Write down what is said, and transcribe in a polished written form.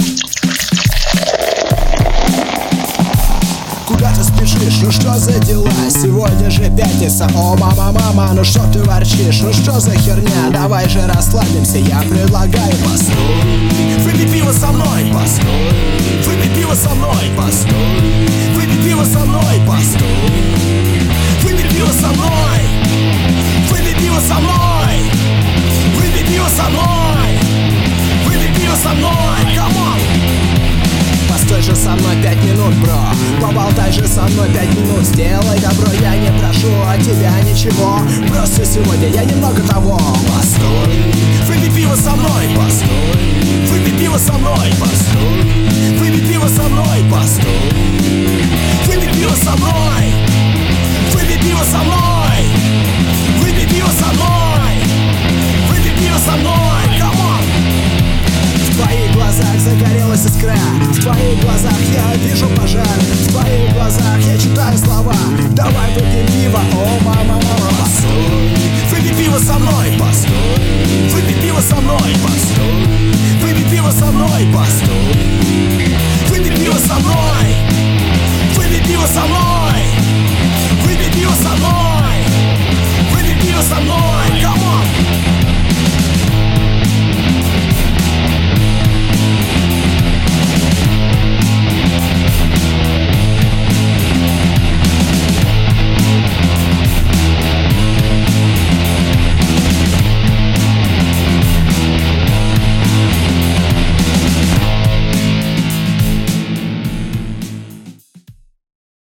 Куда ты спешишь? Ну что за дела? Сегодня же пятница. О, мама, мама, ну что ты ворчишь? Ну что за херня? Давай же расслабимся, я предлагаю. Постой, выпей пиво со мной. Постой, выпей пиво со мной. Постой, выпей пиво со мной. Постой, выпей пиво со мной. Выпей пиво со мной. Выпей пиво со мной. Выпей пиво со мной. Камон! Постой же со мной 5 минут, бро. Поболтай же со мной 5 минут. Сделай добро, я не прошу от тебя ничего. Просто сегодня я немного того. Постой, выпей пиво со мной. Постой, выпей пиво со мной. Постой, выпей пиво со мной. Постой, выпей пиво со мной. Выпей пиво со мной. Выпей пиво со мной. Выпей пиво со мной. Камон! В твоих глазах загорелась искра. В твоих глазах я вижу пожар. В твоих глазах я читаю слова. Давай выпьем пиво, о, мама, мама. Постой, выпей пиво со мной. Постой, выпей пиво со мной. Постой, выпей пиво со мной. Постой, выпей пиво со мной. Выпей пиво со мной. Выпей пиво со мной. Выпей пиво со мной.